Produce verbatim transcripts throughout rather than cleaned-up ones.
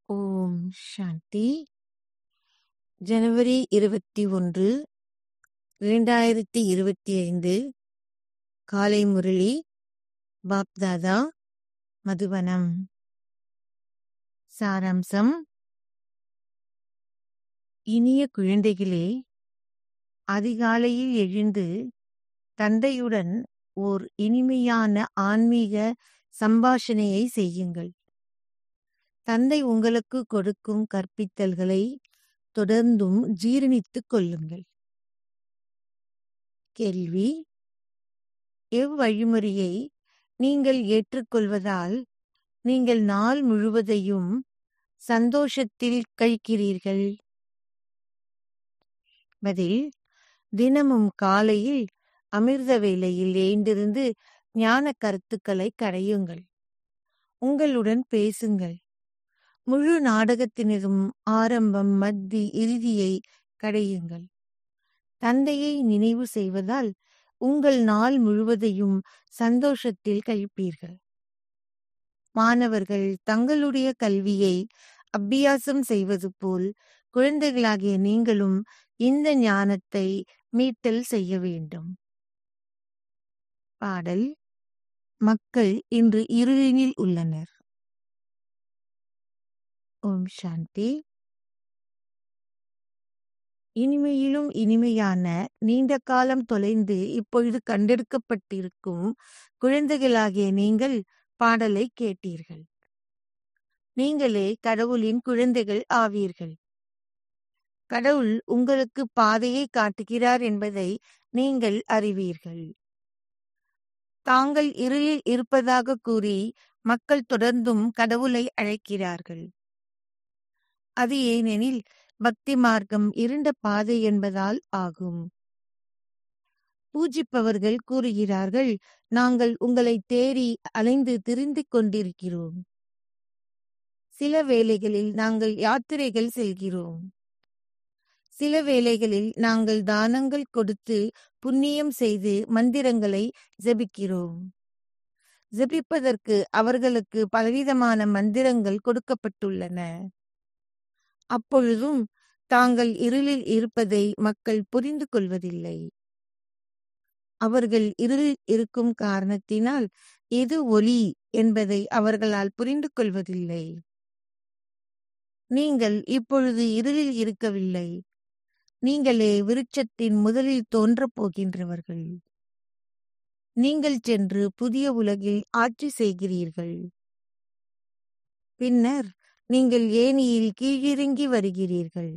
ஓம் சாந்தி. ஜனவரி இருபத்தி ஒன்று இரண்டாயிரத்தி இருபத்தி ஐந்து காலை முரளி பாப்தாதா மதுவனம். சாராம்சம். இனிய குழந்தைகளே, அதிகாலையில் எழுந்து தந்தையுடன் ஓர் இனிமையான ஆன்மீக சம்பாஷணையை செய்யுங்கள். தந்தை உங்களுக்கு கொடுக்கும் கற்பித்தல்களை தொடர்ந்தும் ஜீரணித்துக் கொள்ளுங்கள். கேள்வி: எவ்வழிமுறையை நீங்கள் ஏற்றுக்கொள்வதால் நீங்கள் நாள் முழுவதையும் சந்தோஷத்தில் கழிக்கிறீர்கள்? பதில்: தினமும் காலையில் அமிர்த வேளையில் எழுந்திருந்து ஞான கருத்துக்களை கடையுங்கள். உங்களுடன் பேசுங்கள். முழு நாடகத்தினரும் ஆரம்பம், மத்தி, இறுதியை கடையுங்கள். தந்தையை நினைவு செய்வதால் உங்கள் நாள் முழுவதையும் சந்தோஷத்தில் கழிப்பீர்கள். மாணவர்கள் தங்களுடைய கல்வியை அபியாசம் செய்வது போல் குழந்தைகளாகிய நீங்களும் இந்த ஞானத்தை மீட்டல் செய்ய வேண்டும். பாடல். மக்கள் இன்று இருளினில் உள்ளனர். ஓம் சாந்தி. இனிமையிலும் இனிமையான, நீண்ட காலம் தொலைந்து இப்பொழுது கண்டெடுக்கப்பட்டிருக்கும் குழந்தைகளாகிய நீங்கள் பாடலை கேட்டீர்கள். நீங்களே கடவுளின் குழந்தைகள் ஆவீர்கள். கடவுள் உங்களுக்கு பாதையை காட்டுகிறார் என்பதை நீங்கள் அறிவீர்கள். தாங்கள் இருளில் இருப்பதாக கூறி மக்கள் தொடர்ந்தும் கடவுளை அழைக்கிறார்கள். அது ஏனெனில் பக்தி மார்க்கம் இருண்ட பாதை என்பதால் ஆகும். பூஜிப்பவர்கள் கூறுகிறார்கள், நாங்கள் உங்களை தேடி அலைந்து திரிந்து கொண்டிருக்கிறோம். சில வேளைகளில் நாங்கள் யாத்திரைகள் செல்கிறோம். சில வேளைகளில் நாங்கள் தானங்கள் கொடுத்து புண்ணியம் செய்து மந்திரங்களை ஜெபிக்கிறோம். ஜெபிப்பதற்கு அவர்களுக்கு பலவிதமான மந்திரங்கள் கொடுக்கப்பட்டுள்ளன. அப்பொழுதும் தாங்கள் இருளில் இருப்பதை மக்கள் புரிந்து கொள்வதில்லை. அவர்கள் இருளில் இருக்கும் காரணத்தினால் எது ஒளி என்பதை அவர்களால் புரிந்து கொள்வதில்லை. நீங்கள் இப்பொழுது இருளில் இருக்கவில்லை. நீங்களே விருட்சத்தின் முதலில் தோன்றப் போகின்றவர்கள். நீங்கள் சென்று புதிய உலகில் ஆட்சி செய்கிறீர்கள். பின்னர் நீங்கள் ஏணியில் கீழிறங்கி வருகிறீர்கள்.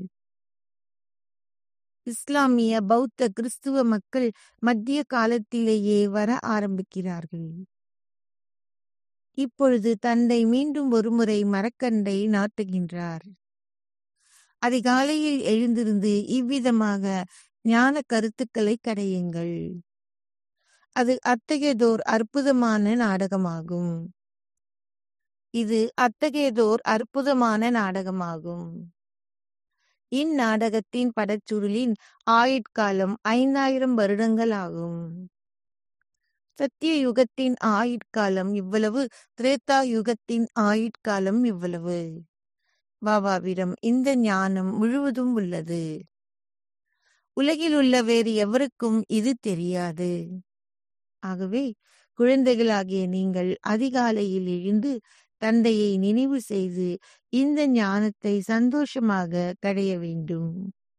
இஸ்லாமிய, பௌத்த, கிறிஸ்துவ மக்கள் மத்திய காலத்திலேயே வர ஆரம்பிக்கிறார்கள். இப்பொழுது தந்தை மீண்டும் ஒருமுறை மரக்கண்டை நாட்டுகின்றார். அதிகாலையில் எழுந்திருந்து இவ்விதமாக ஞான கருத்துக்களை கடையுங்கள். அது அத்தகையதோர் அற்புதமான நாடகமாகும். இது அத்தகையதோர் அற்புதமான நாடகமாகும். இந்நாடகத்தின் படச்சுருளின் ஆயுட்காலம் ஐந்தாயிரம் வருடங்கள் ஆகும். சத்திய யுகத்தின் ஆயுட்காலம் இவ்வளவு, திரேதா யுகத்தின் ஆயுட்காலம் இவ்வளவு. பாபாவிடம் இந்த ஞானம் முழுவதும் உள்ளது. உலகில் உள்ள வேறு எவருக்கும் இது தெரியாது. ஆகவே குழந்தைகளாகிய நீங்கள் அதிகாலையில் எழுந்து தந்தையை நினைவு செய்து இந்த ஞானத்தை சந்தோஷமாக கடைய வேண்டும்.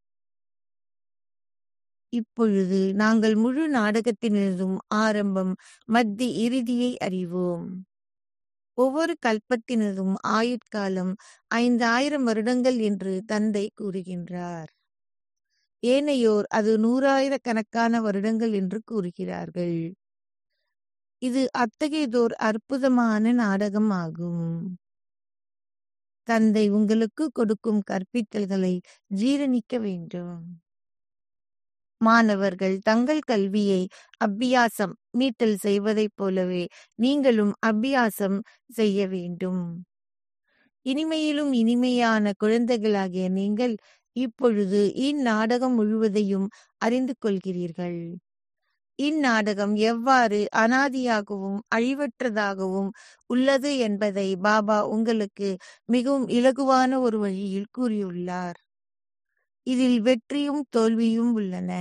இப்பொழுது நாங்கள் முழு நாடகத்தினதும் ஆரம்பம், மத்தி, இறுதியை அறிவோம். ஒவ்வொரு கல்பத்தினதும் ஆயுட்காலம் ஐந்தாயிரம் வருடங்கள் என்று தந்தை கூறுகின்றார். ஏனையோர் அது நூறாயிரக்கணக்கான வருடங்கள் என்று கூறுகிறார்கள். இது அத்தகையதோர் அற்புதமான நாடகம் ஆகும். தந்தை உங்களுக்கு கொடுக்கும் கற்பித்தல்களை ஜீரணிக்க வேண்டும். மாணவர்கள் தங்கள் கல்வியை அபியாசம் மீட்டல் செய்வதைப் போலவே நீங்களும் அபியாசம் செய்ய வேண்டும். இனிமையிலும் இனிமையான குழந்தைகளாகிய நீங்கள் இப்பொழுது இந்நாடகம் முழுவதையும் அறிந்து கொள்கிறீர்கள். இந்நாடகம் எவ்வாறு அனாதியாகவும் அழிவற்றதாகவும் உள்ளது என்பதை பாபா உங்களுக்கு மிகவும் இலகுவான ஒரு வழியில் கூறியுள்ளார். இதில் வெற்றியும் தோல்வியும் உள்ளன.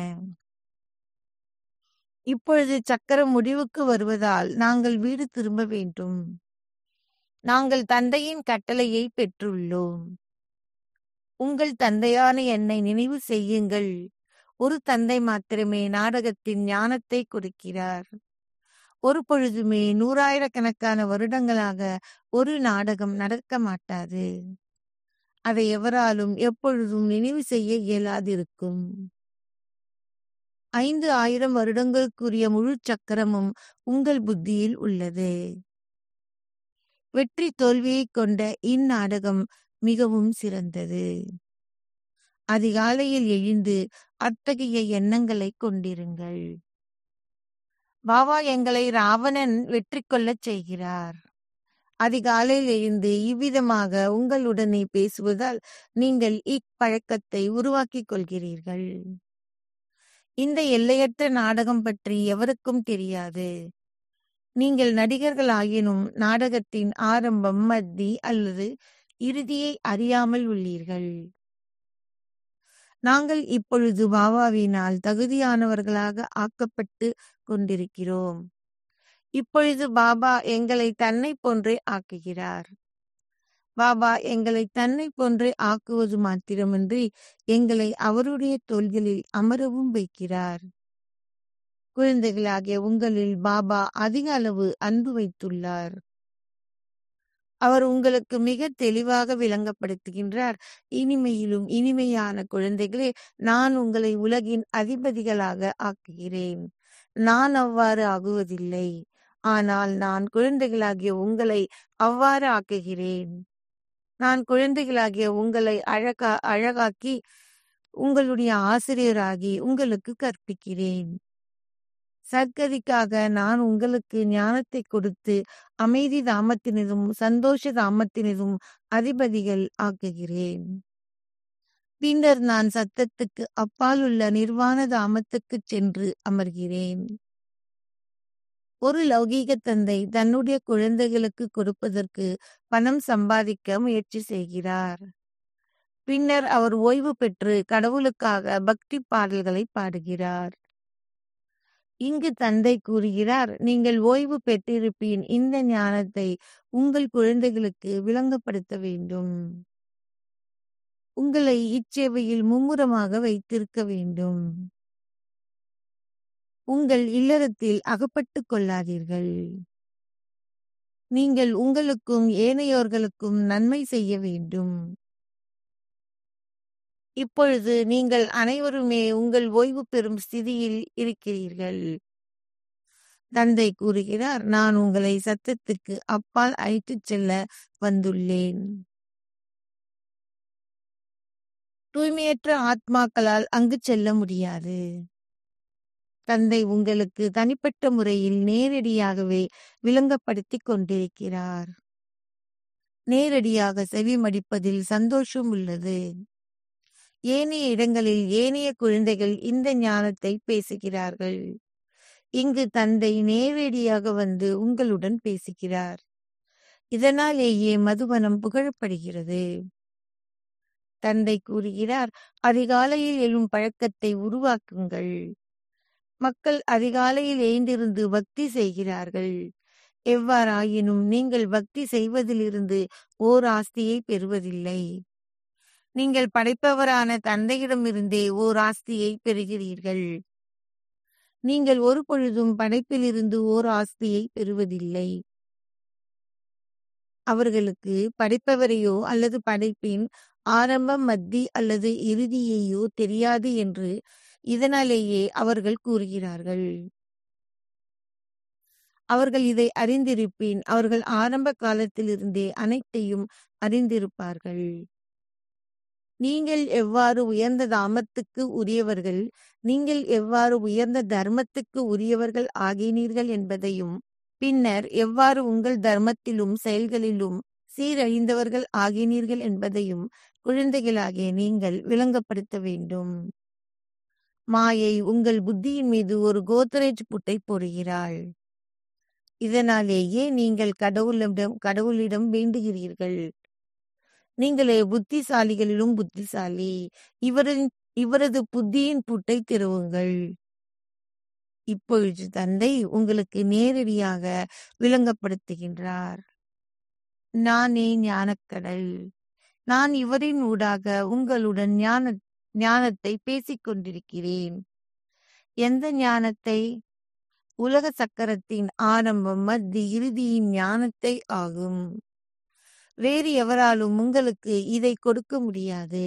இப்பொழுது சக்கரம் முடிவுக்கு வருவதால் நாங்கள் வீடு திரும்ப வேண்டும். நாங்கள் தந்தையின் கட்டளையை பெற்றுள்ளோம். உங்கள் தந்தையான என்னை நினைவு செய்யுங்கள். ஒரு தந்தை மாத்திரமே நாடகத்தின் ஞானத்தை கொடுக்கிறார். ஒரு பொழுதுமே நூறாயிரக்கணக்கான வருடங்களாக ஒரு நாடகம் நடக்க மாட்டாது. அதை எவராலும் எப்பொழுதும் நினைவு செய்ய இயலாதிருக்கும். ஐந்து ஆயிரம் வருடங்களுக்குரிய முழு சக்கரமும் உங்கள் புத்தியில் உள்ளது. வெற்றி தோல்வியை கொண்ட இந்நாடகம் மிகவும் சிறந்தது. அதிகாலையில் எழுந்து அத்தகைய எண்ணங்களை கொண்டிருங்கள். பாபா எங்களை ராவணன் வெற்றி கொள்ளச் செய்கிறார். அதிகாலையில் எழுந்து இவ்விதமாக உங்களுடனே பேசுவதால் நீங்கள் இப்பழக்கத்தை உருவாக்கிக் கொள்கிறீர்கள். இந்த எல்லையற்ற நாடகம் பற்றி எவருக்கும் தெரியாது. நீங்கள் நடிகர்கள் ஆயினும் நாடகத்தின் ஆரம்பம், மத்தி அல்லது இறுதியை அறியாமல் உள்ளீர்கள். நாங்கள் இப்பொழுது பாபாவினால் தகுதியானவர்களாக ஆக்கப்பட்டு கொண்டிருக்கிறோம். இப்பொழுது பாபா எங்களை தன்னை போன்றே ஆக்குகிறார். பாபா எங்களை தன்னை போன்றே ஆக்குவது மாத்திரமின்றி எங்களை அவருடைய தோள்களில் அமரவும் வைக்கிறார். குழந்தைகளாகிய உங்களில் பாபா அதிக அளவு அன்பு வைத்துள்ளார். அவர் உங்களுக்கு மிக தெளிவாக விளங்கப்படுத்துகின்றார். இனிமையிலும் இனிமையான குழந்தைகளே, நான் உங்களை உலகின் அதிபதிகளாக ஆக்குகிறேன். நான் அவ்வாறு ஆகுவதில்லை. ஆனால் நான் குழந்தைகளாகிய உங்களை அவ்வாறு ஆக்குகிறேன். நான் குழந்தைகளாகிய உங்களை அழகா அழகாக்கி உங்களுடைய ஆசிரியராகி உங்களுக்கு கற்பிக்கிறேன். சத்கதிக்காக நான் உங்களுக்கு ஞானத்தை கொடுத்து அமைதி தாமத்தினதும் சந்தோஷ தாமத்தினதும் அதிபதிகள் ஆக்குகிறேன். பின்னர் நான் சத்தத்துக்கு அப்பால் உள்ள நிர்வாண தாமத்துக்கு சென்று அமர்கிறேன். ஒரு லௌகீக தந்தை தன்னுடைய குழந்தைகளுக்கு கொடுப்பதற்கு பணம் சம்பாதிக்க முயற்சி செய்கிறார். பின்னர் அவர் ஓய்வு பெற்று கடவுளுக்காக பக்தி பாடல்களை பாடுகிறார். இங்கு தந்தை கூறுகிறார், நீங்கள் ஓய்வு பெற்றிருப்பின் இந்த ஞானத்தை உங்கள் குழந்தைகளுக்கு விளங்கப்படுத்த வேண்டும். உங்களை இச்சேவையில் மும்முரமாக வைத்திருக்க வேண்டும். உங்கள் இல்லறத்தில் அகப்பட்டு கொள்ளாதீர்கள். நீங்கள் உங்களுக்கும் ஏனையோர்களுக்கும் நன்மை செய்ய வேண்டும். இப்பொழுது நீங்கள் அனைவருமே உங்கள் ஓய்வு பெறும் ஸ்திதியில் இருக்கிறீர்கள். தந்தை கூறுகிறார், நான் உங்களை சத்தத்துக்கு அப்பால் அழைத்துச் செல்ல வந்துள்ளேன். தூய்மையற்ற ஆத்மாக்களால் அங்கு செல்ல முடியாது. தந்தை உங்களுக்கு தனிப்பட்ட முறையில் நேரடியாகவே விளங்கப்படுத்திக் கொண்டிருக்கிறார். நேரடியாக செவிமடிப்பதில் சந்தோஷம் உள்ளது. ஏனைய இடங்களில் ஏனைய குழந்தைகள் இந்த ஞானத்தை பேசுகிறார்கள். இங்கு தந்தை நேரடியாக வந்து உங்களுடன் பேசுகிறார். இதனாலேயே மதுவனம் புகழப்படுகிறது. தந்தை கூறுகிறார், அதிகாலையில் எழும் பழக்கத்தை உருவாக்குங்கள். மக்கள் அதிகாலையில் எழுந்திருந்து பக்தி செய்கிறார்கள். எவ்வாறாயினும் நீங்கள் பக்தி செய்வதிலிருந்து ஓர் ஆஸ்தியை பெறுவதில்லை. நீங்கள் படைப்பவரான தந்தையிடமிருந்தே ஓர் ஆஸ்தியை பெறுகிறீர்கள். நீங்கள் ஒரு பொழுதும் படைப்பிலிருந்து ஓர் ஆஸ்தியை பெறுவதில்லை. அவர்களுக்கு படைப்பவரையோ அல்லது படைப்பின் ஆரம்பம், மத்தி அல்லது இறுதியையோ தெரியாது என்று இதனாலேயே அவர்கள் கூறுகிறார்கள். அவர்கள் இதை அறிந்திருப்பின் அவர்கள் ஆரம்ப காலத்திலிருந்தே அனைத்தையும் அறிந்திருப்பார்கள். நீங்கள் எவ்வாறு உயர்ந்த தாமத்துக்கு உரியவர்கள், நீங்கள் எவ்வாறு உயர்ந்த தர்மத்துக்கு உரியவர்கள் ஆகினீர்கள் என்பதையும், பின்னர் எவ்வாறு உங்கள் தர்மத்திலும் செயல்களிலும் சீரழிந்தவர்கள் ஆகினீர்கள் என்பதையும் குழந்தைகளாகிய நீங்கள் விளங்கப்படுத்த வேண்டும். மாயை உங்கள் புத்தியின் மீது ஒரு கோத்ரேஜ் பூட்டை போடுகிறாள். இதனாலேயே நீங்கள் கடவுளிடம் கடவுளிடம் வேண்டுகிறீர்கள். நீங்களே புத்திசாலிகளிலும் புத்திசாலி. இவரின் இவரது புத்தியின் பூட்டை திறவுங்கள். இப்பொழுது தந்தை உங்களுக்கு நேரடியாக விளங்கப்படுத்துகின்றார். நானே ஞானக்கடல். நான் இவரின் ஊடாக உங்களுடன் ஞான ஞானத்தை பேசிக் கொண்டிருக்கிறேன். எந்த ஞானத்தை? உலக சக்கரத்தின் ஆரம்பம், மத்தி, இறுதியின் ஞானத்தை ஆகும். வேறு எவராலும் உங்களுக்கு இதை கொடுக்க முடியாது.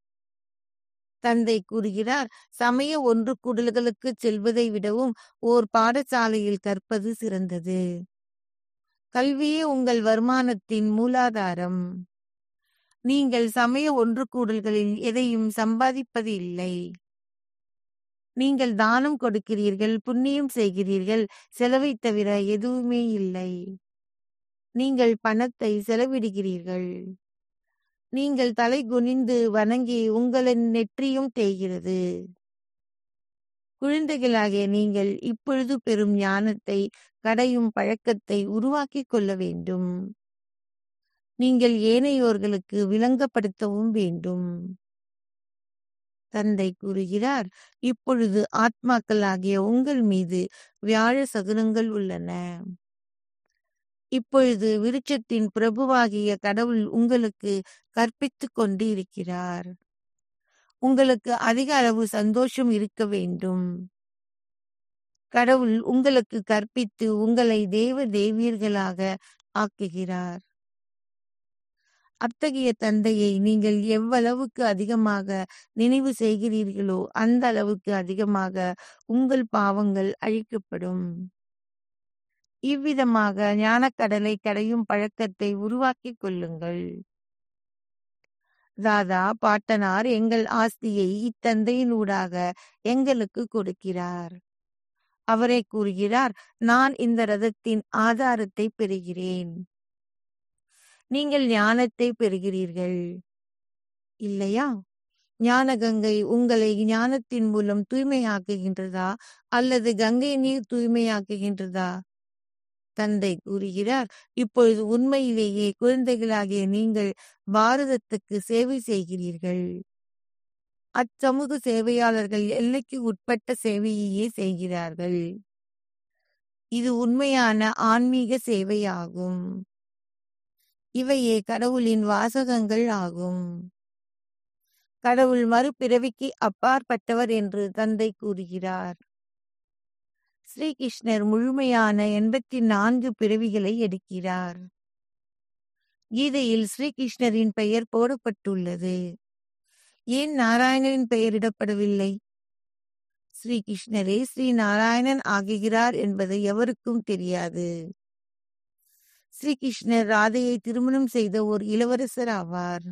தந்தை கூறுகிறார், சமய ஒன்று கூடல்களுக்கு செல்வதை விடவும் ஓர் பாடசாலையில் கற்பது சிறந்தது. கல்வியே உங்கள் வருமானத்தின் மூலாதாரம். நீங்கள் சமய ஒன்று கூடல்களில் எதையும் சம்பாதிப்பது இல்லை. நீங்கள் தானம் கொடுக்கிறீர்கள், புண்ணியம் செய்கிறீர்கள், செலவை தவிர எதுவுமே இல்லை. நீங்கள் பணத்தை செலவிடுகிறீர்கள். நீங்கள் தலை குனிந்து வணங்கி உங்களின் நெற்றியும் தேய்கிறது. குழந்தைகளாகிய நீங்கள் இப்பொழுது பெறும் ஞானத்தை கடையும் பழக்கத்தை உருவாக்கி கொள்ள வேண்டும். நீங்கள் ஏனையோர்களுக்கு விளங்கப்படுத்தவும் வேண்டும். தந்தை கூறுகிறார், இப்பொழுது ஆத்மாக்களாகிய உங்கள் மீது வியாழ சகுனங்கள் உள்ளன. இப்பொழுது விருட்சத்தின் பிரபுவாகிய கடவுள் உங்களுக்கு கற்பித்துக் கொண்டு இருக்கிறார். உங்களுக்கு அதிக அளவு சந்தோஷம் இருக்க வேண்டும். கடவுள் உங்களுக்கு கற்பித்து உங்களை தேவ தேவியர்களாக ஆக்குகிறார். அத்தகைய தந்தையை நீங்கள் எவ்வளவுக்கு அதிகமாக நினைவு செய்கிறீர்களோ அந்த அளவுக்கு அதிகமாக உங்கள் பாவங்கள் அழிக்கப்படும். இவ்விதமாக ஞானக்கடலை கடையும் பழக்கத்தை உருவாக்கிக் கொள்ளுங்கள். தாதா பாட்டனார் எங்கள் ஆஸ்தியை இத்தந்தையினூடாக எங்களுக்கு கொடுக்கிறார். அவரே கூறுகிறார், நான் இந்த ரதத்தின் ஆதாரத்தை பெறுகிறேன். நீங்கள் ஞானத்தை பெறுகிறீர்கள் இல்லையா? ஞான கங்கை உங்களை ஞானத்தின் மூலம் தூய்மையாக்குகின்றதா அல்லது கங்கை நீர் தூய்மையாக்குகின்றதா? தந்தை கூறுகிறார், இப்பொழுது உண்மையிலேயே குழந்தைகளாகிய நீங்கள் பாரதத்துக்கு சேவை செய்கிறீர்கள். அச்சமூக சேவையாளர்கள் எல்லைக்கு உட்பட்ட சேவையையே செய்கிறார்கள். இது உண்மையான ஆன்மீக சேவையாகும். இவையே கடவுளின் வாசகங்கள் ஆகும். கடவுள் மறுபிறவிக்கு அப்பாற்பட்டவர் என்று தந்தை கூறுகிறார். ஸ்ரீகிருஷ்ணர் முழுமையான எண்பத்தி நான்கு பிறவிகளை எடுக்கிறார். கீதையில் ஸ்ரீகிருஷ்ணரின் பெயர் போடப்பட்டுள்ளது. ஏன் நாராயணனின் பெயரிடப்படவில்லை? ஸ்ரீகிருஷ்ணரே ஸ்ரீ நாராயணன் ஆகுகிறார் என்பது எவருக்கும் தெரியாது. ஸ்ரீகிருஷ்ணர் ராதையை திருமணம் செய்த ஓர் இளவரசர் ஆவார்.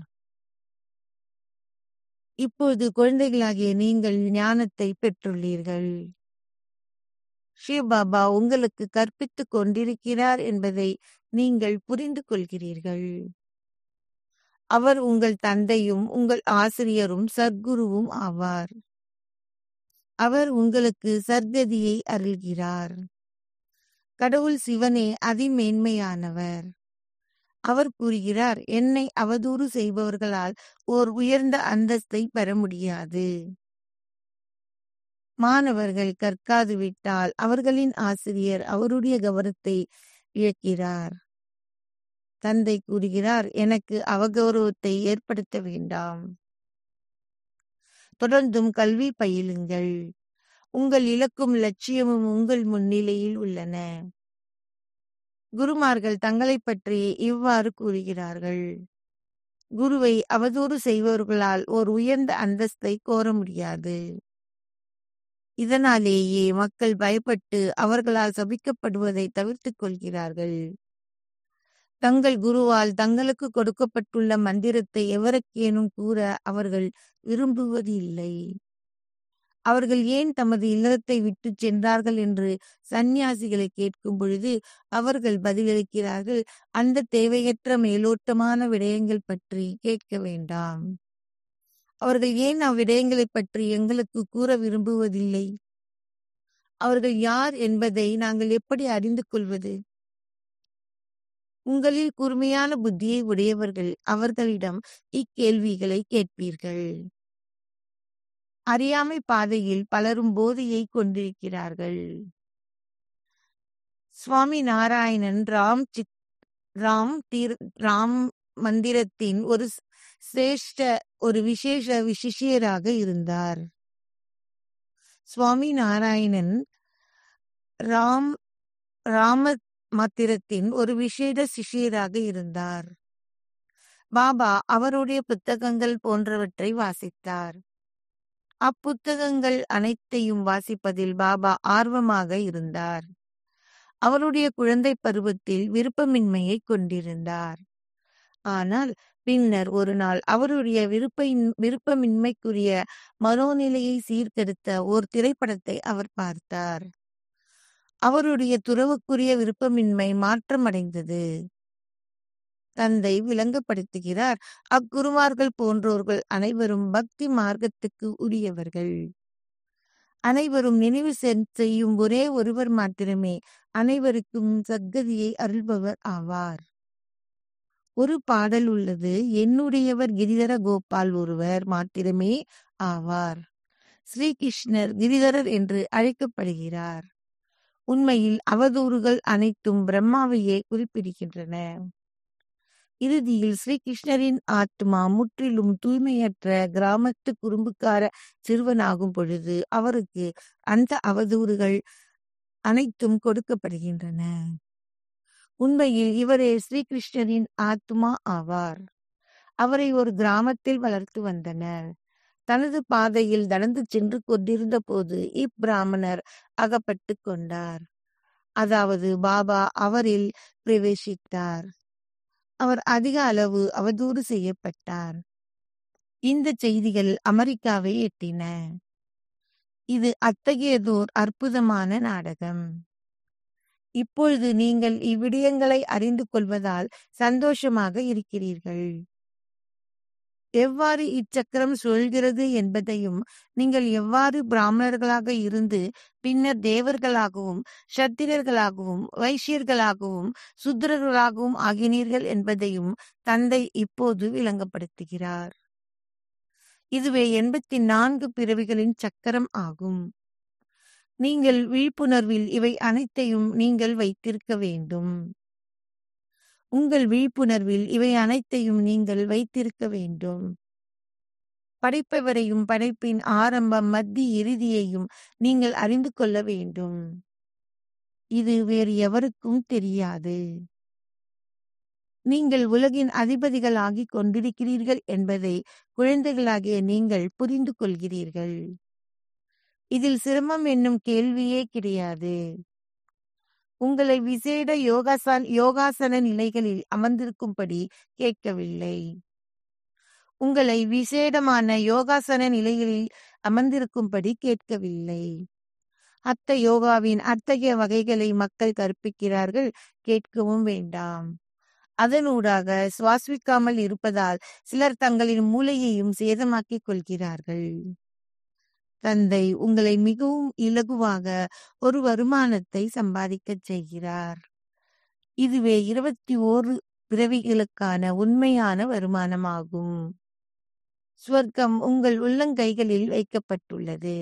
இப்போது குழந்தைகளாகிய நீங்கள் ஞானத்தை பெற்றுள்ளீர்கள். சிவபாபா உங்களுக்கு கற்பித்துக் கொண்டிருக்கிறார் என்பதை நீங்கள் புரிந்து கொள்கிறீர்கள். அவர் உங்கள் தந்தையும் உங்கள் ஆசிரியரும் சத்குருவும் ஆவார். அவர் உங்களுக்கு சர்க்கதியை அருள்கிறார். கடவுள் சிவனே அதிமேன்மையானவர். அவர் கூறுகிறார், என்னை அவதூறு செய்பவர்களால் ஓர் உயர்ந்த அந்தஸ்தை பெற முடியாது. மாணவர்கள் கற்காது விட்டால் அவர்களின் ஆசிரியர் அவருடைய கௌரவத்தை இழக்கிறார். தந்தை கூறுகிறார், எனக்கு அவகௌரவத்தை ஏற்படுத்த வேண்டாம். தொடர்ந்தும் கல்வி பயிலுங்கள். உங்கள் இலக்கும் லட்சியமும் உங்கள் முன்னிலையில் உள்ளன. குருமார்கள் தங்களை பற்றி இவ்வாறு கூறுகிறார்கள், குருவை அவதூறு செய்பவர்களால் ஓர் உயர்ந்த அந்தஸ்தை கோர முடியாது. இதனாலேயே மக்கள் பயப்பட்டு அவர்களால் சபிக்கப்படுவதை தவிர்த்துக் கொள்கிறார்கள். தங்கள் குருவால் தங்களுக்கு கொடுக்கப்பட்டுள்ள மந்திரத்தை எவருக்கேனும் கூற அவர்கள் விரும்புவது இல்லை. அவர்கள் ஏன் தமது இல்லத்தை விட்டு சென்றார்கள் என்று சந்நியாசிகளை கேட்கும் பொழுது அவர்கள் பதிலளிக்கிறார்கள், அந்த தேவையற்ற மேலோட்டமான விடயங்கள் பற்றி கேட்க வேண்டாம். அவர்கள் ஏன் அவ்விடயங்களைப் பற்றி எங்களுக்கு கூற விரும்புவதில்லை? அவர்கள் யார் என்பதை நாங்கள் எப்படி அறிந்து கொள்வது? உங்களில் கூர்மையான புத்தியை உடையவர்கள் அவர்களிடம் இக்கேள்விகளை கேட்பீர்கள். அறியாமை பாதையில் பலரும் போதையை கொண்டிருக்கிறார்கள். சுவாமி நாராயணன் ராம் சித் ராம் தீர் ராம் மந்திரத்தின் ஒரு சிரேஷ்ட ஒரு விசேஷ விசிஷியராக இருந்தார். சுவாமி நாராயணன் ராம் ராம மந்திரத்தின் ஒரு விசேட சிஷியராக இருந்தார். பாபா அவருடைய புத்தகங்கள் போன்றவற்றை வாசித்தார். அப்புத்தகங்கள் அனைத்தையும் வாசிப்பதில் பாபா ஆர்வமாக இருந்தார். அவருடைய குழந்தை பருவத்தில் விருப்பமின்மையை கொண்டிருந்தார். ஆனால் பின்னர் ஒரு நாள் அவருடைய விருப்ப விருப்பமின்மைக்குரிய மனோநிலையை சீர்திருத்த ஓர் திரைப்படத்தை அவர் பார்த்தார். அவருடைய துறவுக்குரிய விருப்பமின்மை மாற்றமடைந்தது. தந்தை விளங்கப்படுத்துகிறார், அக்குருமார்கள் போன்றோர்கள் அனைவரும் பக்தி மார்க்கத்துக்கு உரியவர்கள். அனைவரும் நினைவு செய்யும் ஒரே ஒருவர் மாத்திரமே அனைவருக்கும் சத்கதியை அருள்பவர் ஆவார். ஒரு பாடல் உள்ளது, என்னுடையவர் கிரிதர கோபால் ஒருவர் மாத்திரமே ஆவார். ஸ்ரீகிருஷ்ணர் கிரிதரர் என்று அழைக்கப்படுகிறார். உண்மையில் அவதூறுகள் அனைத்தும் பிரம்மாவையே குறிப்பிடுகின்றன. இறுதியில் ஸ்ரீகிருஷ்ணரின் ஆத்மா முற்றிலும் தூய்மையற்ற கிராமத்து குறும்புக்கார சிறுவனாகும் பொழுது அவருக்கு அந்த அவதூறுகள் அனைத்தும் கொடுக்கப்படுகின்றன. உண்மையில் இவரே ஸ்ரீகிருஷ்ணரின் ஆத்மா ஆவார். அவரை ஒரு கிராமத்தில் வளர்த்து வந்தனர். தனது பாதையில் நடந்து சென்று கொண்டிருந்த போது இப்பிராமணர் அகப்பட்டு கொண்டார். அதாவது பாபா அவரில் பிரவேசித்தார். அவர் அதிக அளவு அவதூறு செய்யப்பட்டார். இந்த செய்திகள் அமெரிக்காவை எட்டின. இது அத்தகையதோர் அற்புதமான நாடகம். இப்பொழுது நீங்கள் இவ்விடயங்களை அறிந்து கொள்வதால் சந்தோஷமாக இருக்கிறீர்கள். எவ்வாறு இச்சக்கரம் சுழல்கிறது என்பதையும், நீங்கள் எவ்வாறு பிராமணர்களாக இருந்து பின்னர் தேவர்களாகவும் சத்திரர்களாகவும் வைசியர்களாகவும் சுத்திரர்களாகவும் ஆகினீர்கள் என்பதையும் தந்தை இப்போது விளங்கப்படுத்துகிறார். இதுவே எண்பத்தி நான்கு பிறவிகளின் சக்கரம் ஆகும். நீங்கள் விழிப்புணர்வில் இவை அனைத்தையும் நீங்கள் வைத்திருக்க வேண்டும். உங்கள் விழிப்புணர்வில் இவை அனைத்தையும் நீங்கள் வைத்திருக்க வேண்டும். படைப்பவரையும் படைப்பின் ஆரம்பம் மத்தி இறுதியையும் நீங்கள் அறிந்து கொள்ள வேண்டும். இது வேறு எவருக்கும் தெரியாது. நீங்கள் உலகின் அதிபதிகள் ஆகிக் கொண்டிருக்கிறீர்கள் என்பதை குழந்தைகளாகிய நீங்கள் புரிந்து கொள்கிறீர்கள். இதில் சிரமம் என்னும் கேள்வியே கிடையாது. உங்களை விசேட யோகாசன யோகாசன நிலைகளில் அமர்ந்திருக்கும்படி கேட்கவில்லை. உங்களை விசேடமான யோகாசன நிலைகளில் அமர்ந்திருக்கும்படி கேட்கவில்லை. அத்த யோகாவின் அத்தகைய வகைகளை மக்கள் கற்பிக்கிறார்கள், கேட்கவும் வேண்டாம். அதனூடாக சுவாசிக்காமல் இருப்பதால் சிலர் தங்களின் மூளையையும் சேதமாக்கிக் கொள்கிறார்கள். தந்தை உங்களை மிகவும் இலகுவாக ஒரு வருமானத்தை சம்பாதிக்கச் செய்கிறார். இதுவே இருபத்தி ஓரு பிறவிகளுக்கான உண்மையான வருமானமாகும். ஸ்வர்க்கம் உங்கள் உள்ளங்கைகளில் வைக்கப்பட்டுள்ளது.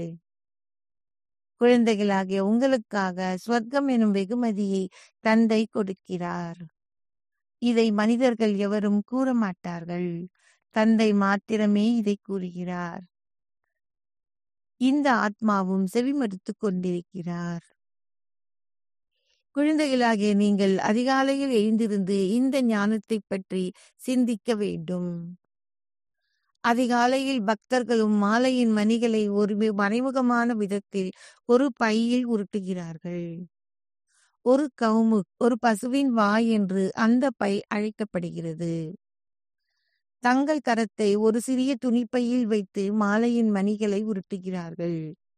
குழந்தைகளாகிய உங்களுக்காக ஸ்வர்க்கம் எனும் வெகுமதியை தந்தை கொடுக்கிறார். இதை மனிதர்கள் எவரும் கூற மாட்டார்கள். தந்தை மாத்திரமே இதை கூறுகிறார். இந்த ஆத்மாவும் செவிமடுத்துக் கொண்டிருக்கிறார். குழந்தைகளாகிய நீங்கள் அதிகாலையில் எழுந்திருந்து இந்த ஞானத்தை பற்றி சிந்திக்க வேண்டும். அதிகாலையில் பக்தர்களும் மாலையின் மணிகளை ஒரு மறைமுகமான விதத்தில் ஒரு பையில் உருட்டுகிறார்கள். ஒரு கவுமு ஒரு பசுவின் வாய் என்று அந்த பை அழைக்கப்படுகிறது. தங்கள் கரத்தை ஒரு சிறிய துணிப்பையில் வைத்து மாலையின் மணிகளை உருட்டுகிறார்கள்.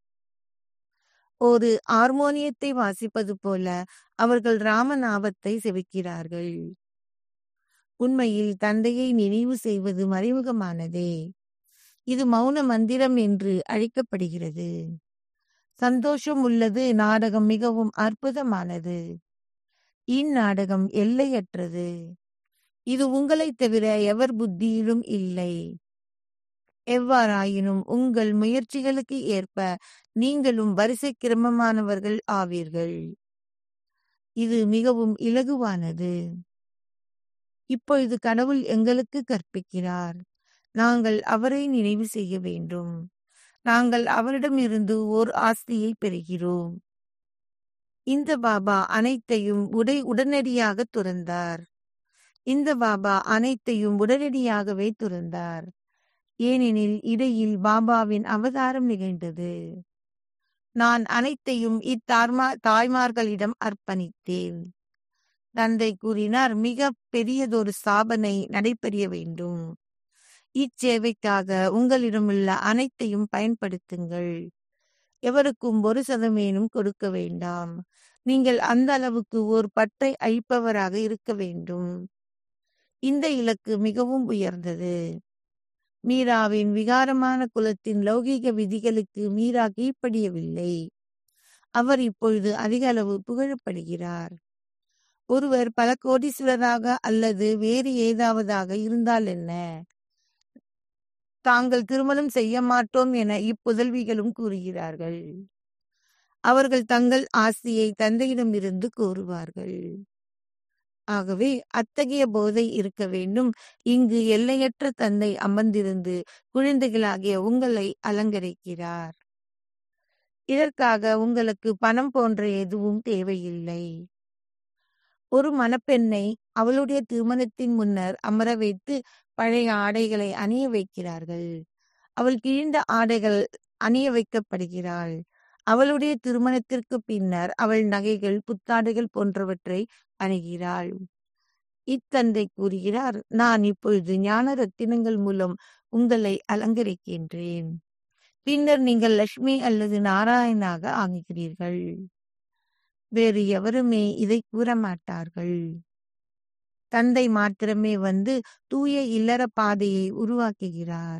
ஒரு ஹார்மோனியத்தை வாசிப்பது போல அவர்கள் ராமநாமத்தை செவிக்கிறார்கள். உண்மையில் தந்தையை நினைவு செய்வது மறைமுகமானதே. இது மௌன மந்திரம் என்று அழைக்கப்படுகிறது. சந்தோஷம் உள்ளது. நாடகம் மிகவும் அற்புதமானது. இந்நாடகம் எல்லையற்றது. இது உங்களைத் தவிர எவர் புத்தியிலும் இல்லை. எவ்வாறாயினும் உங்கள் முயற்சிகளுக்கு ஏற்ப நீங்களும் வரிசை கிரமமானவர்கள் ஆவீர்கள். இது மிகவும் இலகுவானது. இப்பொழுது கடவுள் எங்களுக்கு கற்பிக்கிறார். நாங்கள் அவரை நினைவு செய்ய வேண்டும். நாங்கள் அவரிடமிருந்து ஓர் ஆஸ்தியை பெறுகிறோம். இந்த பாபா அனைத்தையும் உடை உடனடியாக துறந்தார். இந்த பாபா அனைத்தையும் உடனடியாகவே துறந்தார். ஏனெனில் இடையில் பாபாவின் அவதாரம் நிகழ்ந்தது. நான் அனைத்தையும் இத்தார்மா தாய்மார்களிடம் அர்ப்பணித்தேன். தந்தை கூறினார், மிக பெரியதொரு ஸ்தாபனை நடைபெற வேண்டும். இச்சேவைக்காக உங்களிடமுள்ள அனைத்தையும் பயன்படுத்துங்கள். எவருக்கும் ஒரு சதமேனும் கொடுக்க வேண்டாம். நீங்கள் அந்த அளவுக்கு ஒரு பற்றை அழிப்பவராக இருக்க வேண்டும். இந்த இலக்கு மிகவும் உயர்ந்தது. மீராவின் விகாரமான குலத்தின் லௌகீக விதிகளுக்கு மீரா கீழ்ப்படியவில்லை. அவர் இப்பொழுது அதிக அளவு புகழப்படுகிறார். ஒருவர் பல கோடீஸ்வரராக அல்லது வேறு ஏதாவதாக இருந்தால் என்ன? தாங்கள் திருமணம் செய்ய மாட்டோம் என இப்புதல்விகளும் கூறுகிறார்கள். அவர்கள் தங்கள் ஆஸ்தியை தந்தையிடமிருந்து கோருவார்கள். ஆகவே அத்தகைய போதை இருக்க வேண்டும். இங்கு எல்லையற்ற தந்தை அமர்ந்திருந்து குழந்தைகளாகிய உங்களை அலங்கரிக்கிறார். இதற்காக உங்களுக்கு பணம் போன்ற எதுவும் தேவையில்லை. ஒரு மணப்பெண்ணை அவளுடைய திருமணத்தின் முன்னர் அமர வைத்து பழைய ஆடைகளை அணிய வைக்கிறார்கள். அவள் கிழிந்த ஆடைகள் அணிய வைக்கப்படுகிறாள். அவளுடைய திருமணத்திற்கு பின்னர் அவள் நகைகள், புத்தாடைகள் போன்றவற்றை அணிகிறாள். இத்தந்தை கூறுகிறார், நான் இப்பொழுது ஞான ரத்தினங்கள் மூலம் உங்களை அலங்கரிக்கின்றேன். பின்னர் நீங்கள் லட்சுமி அல்லது நாராயணாக ஆகுகிறீர்கள். வேறு எவருமே இதை கூற மாட்டார்கள். தந்தை மாத்திரமே வந்து தூய இல்லற பாதையை உருவாக்குகிறார்.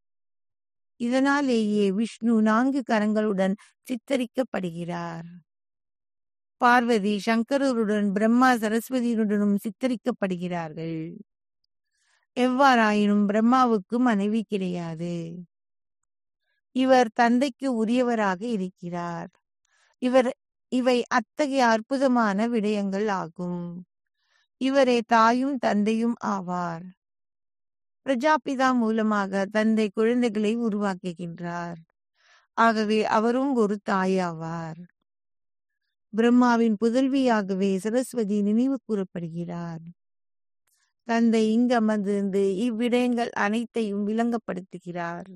இதனாலேயே விஷ்ணு நான்கு கரங்களுடன் சித்தரிக்கப்படுகிறார். பார்வதி சங்கரருடன் பிரம்மா சரஸ்வதியுடனும் சித்தரிக்கப்படுகிறார்கள். எவ்வாறாயினும் பிரம்மாவுக்கு மனைவி கிடையாது. இவர் தந்தைக்கு உரியவராக இருக்கிறார். இவர் இவை அத்தகைய அற்புதமான விடயங்கள் ஆகும். இவரே தாயும் தந்தையும் ஆவார். பிரஜாபிதா மூலமாக தந்தை குழந்தைகளை உருவாக்குகின்றார். ஆகவே அவரும் ஒரு தாயாவார். பிரம்மாவின் புதல்வியாகவே சரஸ்வதி நினைவு கூறப்படுகிறார். தந்தை இங்கு அமர்ந்திருந்து இவ்விடயங்கள் அனைத்தையும் விளங்கப்படுத்துகிறார்.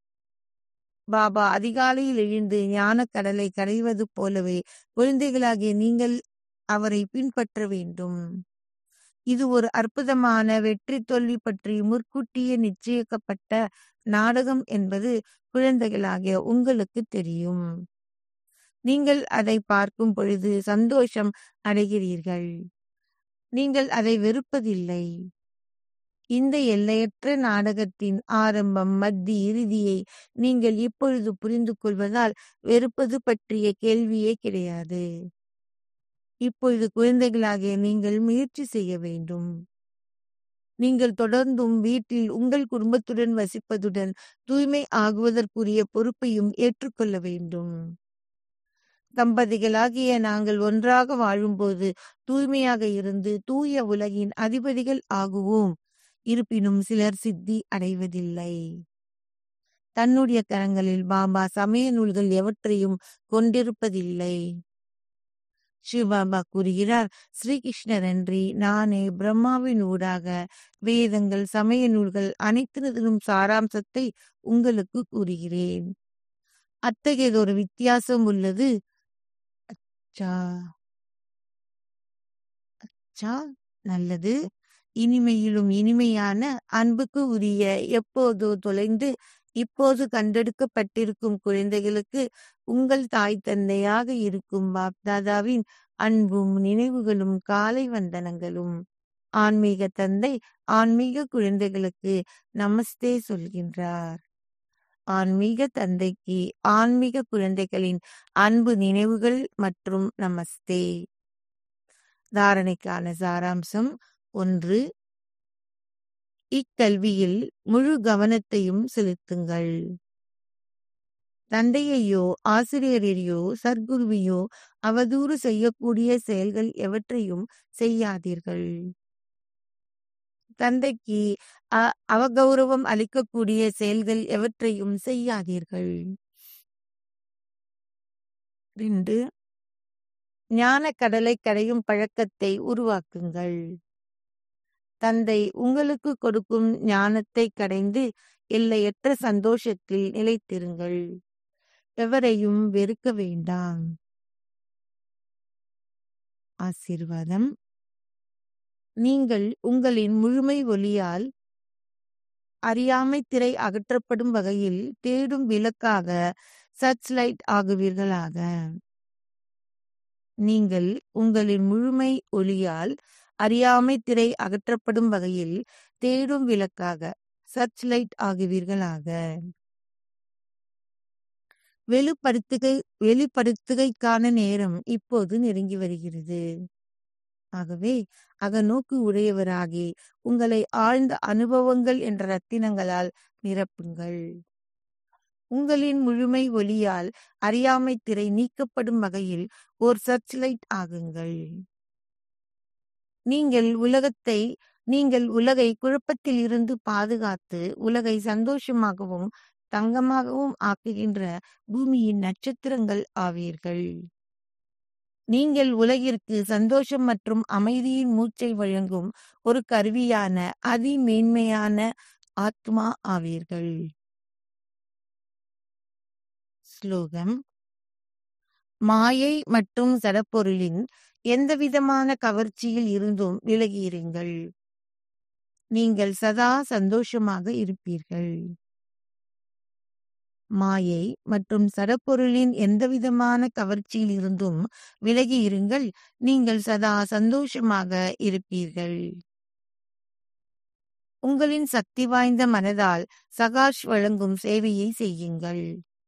பாபா அதிகாலையில் எழுந்து ஞான கடலை கடைவது போலவே குழந்தைகளாகிய நீங்கள் அவரை பின்பற்ற வேண்டும். இது ஒரு அற்புதமான வெற்றி தோல்வி பற்றி முற்கூட்டியே நிச்சயிக்கப்பட்ட நாடகம் என்பது குழந்தைகளாகிய உங்களுக்கு தெரியும். நீங்கள் அதை பார்க்கும் பொழுது சந்தோஷம் அடைகிறீர்கள். நீங்கள் அதை வெறுப்பதில்லை. இந்த எல்லையற்ற நாடகத்தின் ஆரம்பம், மத்தி, இறுதியை நீங்கள் இப்பொழுது புரிந்து கொள்வதால் வெறுப்பது பற்றிய கேள்வியே கிடையாது. இப்பொழுது குழந்தைகளாகிய நீங்கள் முயற்சி செய்ய வேண்டும். நீங்கள் தொடர்ந்தும் வீட்டில் உங்கள் குடும்பத்துடன் வசிப்பதுடன் தூய்மை ஆகுவதற்குரிய பொறுப்பையும் ஏற்றுக்கொள்ள வேண்டும். தம்பதிகளாகிய நாங்கள் ஒன்றாக வாழும்போது தூய்மையாக இருந்து தூய உலகின் அதிபதிகள் ஆகுவோம். இருப்பினும் சிலர் சித்தி அடைவதில்லை. தன்னுடைய கரங்களில் பாபா சமய நூல்கள் எவற்றையும் கொண்டிருப்பதில்லை. சிவபாபா கூறுகிறார், ஸ்ரீகிருஷ்ணர் அன்றி நானே பிரம்மாவின் ஊடாக வேதங்கள், சமய நூல்கள் அனைத்தினதும் சாராம்சத்தை உங்களுக்கு கூறுகிறேன். அத்தகையதொரு வித்தியாசம் உள்ளது. அச்சா அச்சா நல்லது. இனிமையிலும் இனிமையான அன்புக்கு உரிய எப்போதோ தொலைந்து இப்போது கண்டெடுக்கப்பட்டிருக்கும் குழந்தைகளுக்கு உங்கள் தாய் தந்தையாக இருக்கும் பாப்தாதாவின் அன்பும் நினைவுகளும் காலை வந்தனங்களும். ஆன்மீக தந்தை ஆன்மீக குழந்தைகளுக்கு நமஸ்தே சொல்கின்றார். ஆன்மீக தந்தைக்கு ஆன்மீக குழந்தைகளின் அன்பு நினைவுகள் மற்றும் நமஸ்தே. தாரணைக்கான சாராம்சம் ஒன்று. இக்கல்வியில் முழு கவனத்தையும் செலுத்துங்கள். தந்தையையோ ஆசிரியரையோ சத்குருவையோ அவதூறு செய்யக்கூடிய செயல்கள் எவற்றையும் செய்யாதீர்கள். தந்தைக்கு அ அவகௌரவம் அளிக்கக்கூடிய செயல்கள் எவற்றையும் செய்யாதீர்கள். ரெண்டு. ஞான கடலை கடையும் பழக்கத்தை உருவாக்குங்கள். தந்தை உங்களுக்கு கொடுக்கும் ஞானத்தை கடைந்து எல்லையற்ற சந்தோஷத்தில் நிலைத்திருங்கள். எவரையும் வெறுக்க வேண்டாம். ஆசீர்வாதம். நீங்கள் உங்களின் முழுமை ஒளியால் அறியாமை திரை அகற்றப்படும் வகையில் தேடும் விளக்காக சர்ச் லைட் ஆகுவீர்களாக. நீங்கள் உங்களின் முழுமை ஒளியால் அறியாமை திரை அகற்றப்படும் வகையில் தேடும் விளக்காக சர்ச் லைட் ஆகுவீர்களாக. வெளிப்படுத்துகை வெளிப்படுத்துகைக்கான நேரம் இப்போது நெருங்கி வருகிறது. ஆகவே அகநோக்கு உடையவராகி உங்களை ஆழ்ந்த அனுபவங்கள் என்ற ரத்தினங்களால் நிரப்புங்கள். உங்களின் முழுமை ஒளியால் அறியாமை திரை நீக்கப்படும் வகையில் ஓர் சர்ச் லைட் ஆகுங்கள். நீங்கள் உலகத்தை நீங்கள் உலகை குழப்பத்தில் இருந்து பாதுகாத்து உலகை சந்தோஷமாகவும் தங்கமாகவும் ஆக்குகின்ற பூமியின் நட்சத்திரங்கள் ஆவீர்கள். நீங்கள் உலகிற்கு சந்தோஷம் மற்றும் அமைதியின் மூச்சை வழங்கும் ஒரு கருவியான அதிமேன்மையான ஆத்மா ஆவீர்கள். ஸ்லோகம். மாயை மற்றும் சடப்பொருளின் எந்தவிதமான கவர்ச்சியில் இருந்தும் விலகியிருங்கள். நீங்கள் சதா சந்தோஷமாக இருப்பீர்கள். மாயை மற்றும் சடப்பொருளின் எந்தவிதமான கவர்ச்சியில் இருந்தும் விலகி இருங்கள். நீங்கள் சதா சந்தோஷமாக இருப்பீர்கள். உங்களின் சக்தி வாய்ந்த மனதால் சகாஷ் வழங்கும் சேவையை செய்யுங்கள்.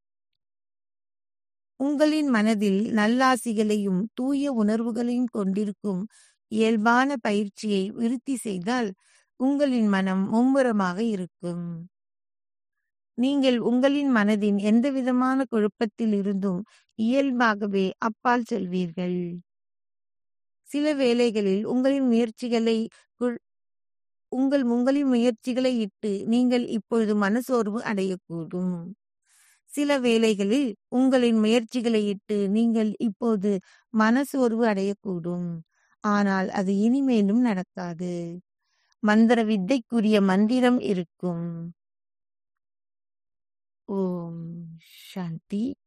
உங்களின் மனதில் நல்லாசிகளையும் தூய உணர்வுகளையும் கொண்டிருக்கும் இயல்பான பயிற்சியை விருத்தி செய்தால் உங்களின் மனம் மும்முரமாக இருக்கும். நீங்கள் உங்களின் மனதின் எந்தவிதமான குழப்பத்தில் இருந்தும் இயல்பாகவே அப்பால் செல்வீர்கள். சில வேளைகளில் உங்களின் முயற்சிகளை உங்கள் உங்களின் முயற்சிகளை இட்டு நீங்கள் இப்பொழுது மனசோர்வு அடையக்கூடும். சில வேளைகளில் உங்களின் முயற்சிகளை இட்டு நீங்கள் இப்போது மனசோர்வு அடையக்கூடும். ஆனால் அது இனிமேலும் நடக்காது. மந்திர வித்தைக்குரிய மந்திரம் இருக்கும். ஓம் சாந்தி.